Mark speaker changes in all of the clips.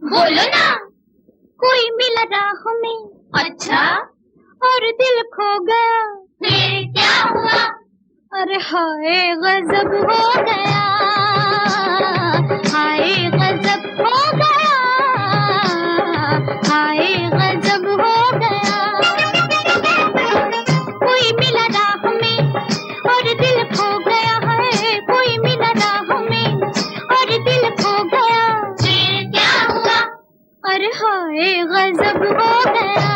Speaker 1: बोलो ना।
Speaker 2: कोई मिला राह में।
Speaker 1: अच्छा,
Speaker 2: और दिल खो गया।
Speaker 1: फिर क्या हुआ?
Speaker 2: अरे हाय गजब हो गया, हाय गजब हो गया, हाय गजब हो गया। कोई मिला राह में और दिल खो गया है, कोई मिला राह में और दिल खो गया।
Speaker 1: फिर क्या हुआ?
Speaker 2: अरे हाय गजब हो गया,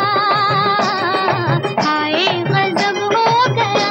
Speaker 2: हाय गजब हो गया।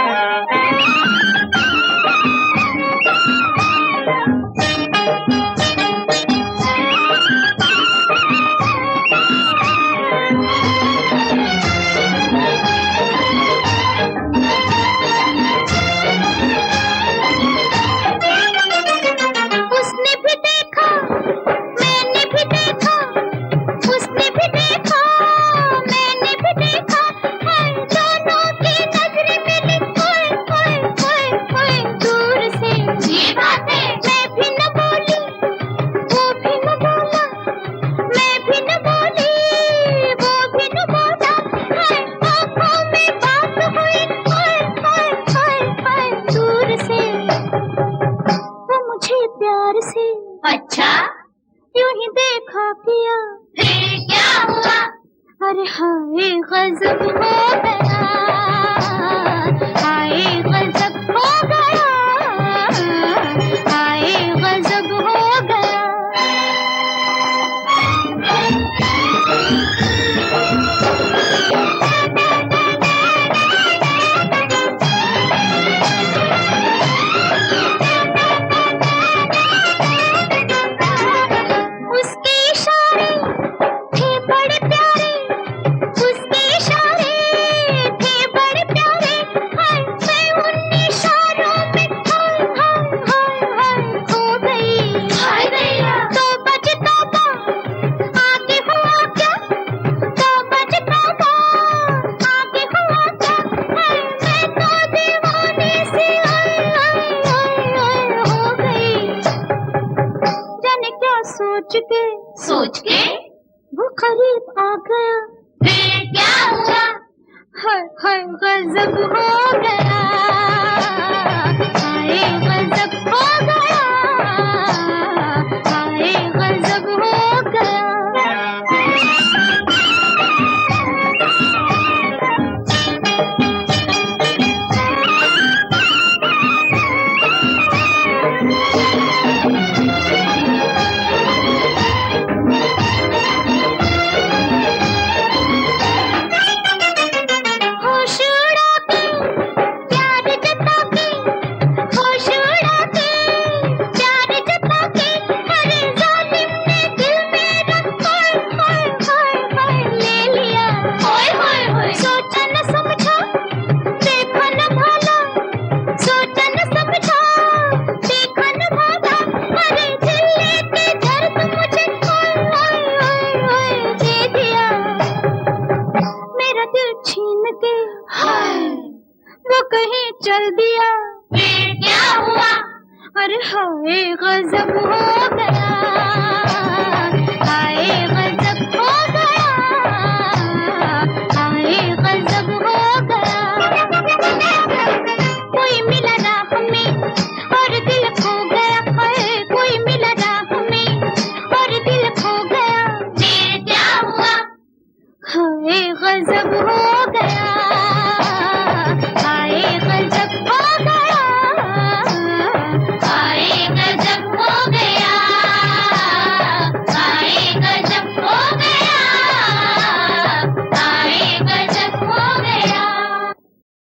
Speaker 2: उसने भी देखा, मैंने भी देखा, उसने भी देखा, मैंने भी देखा, हाय दोनों की नजरें मिली, ओए ओए ओए ओए दूर से।
Speaker 1: ये बात है।
Speaker 2: मैं भी न बोली, वो भी न बोला, मैं भी न बोली, वो भी न बोला, हाय आँखों में बात हुई, ओए ओए ओए ओए दूर से। वो मुझे प्यार से
Speaker 1: अच्छा,
Speaker 2: यूं ही देखा किया।
Speaker 1: फिर क्या हुआ?
Speaker 2: अरे हाय गजब हो गया, हाय गजब हो गया, हाय गजब हो गया। उसके इशारे थे बड़े प्यारे, उसके इशारे थे बड़े प्यारे, हाय मैं उन इशारों में हाय हाय हाय हाय खो गई।
Speaker 1: हाय दैया।
Speaker 2: तौबा जी तौबा, आगे हुआ क्या? तौबा जी तौबा, आगे हुआ क्या? हाय मैं तो दीवाने से हाय हाय हाय हाय हो गई। जाने क्या सोच के वो करीब आ गया।
Speaker 1: फिर क्या हुआ?
Speaker 2: हाय हाय गजब हो गया, हाय गजब हो गया, हाय गजब हो गया। होश उड़ा के प्यार जता के, होश उड़ा के प्यार जता के, अरे जालिम ने दिल मेरा हाय हाय हाय हाय ले लिया।
Speaker 1: ओए होए होए।
Speaker 2: सोचा न समझा, देखा न भाला, सोचा न समझा, देखा न भाला, अरे दिल लेके दर्द मुझे हाय हाय हाय हाय दे दिया। मेरा दिल छीन के
Speaker 1: हाय।
Speaker 2: वो कहीं चल दिया।
Speaker 1: फिर क्या हुआ?
Speaker 2: अरे हाय गजब हो गया, हाय गजब हो गया, हाय गजब हो गया। कोई मिला राह में और दिल खो गया, हाय कोई मिला राह में और दिल खो गया।
Speaker 1: फिर क्या हुआ?
Speaker 2: हाय गजब हो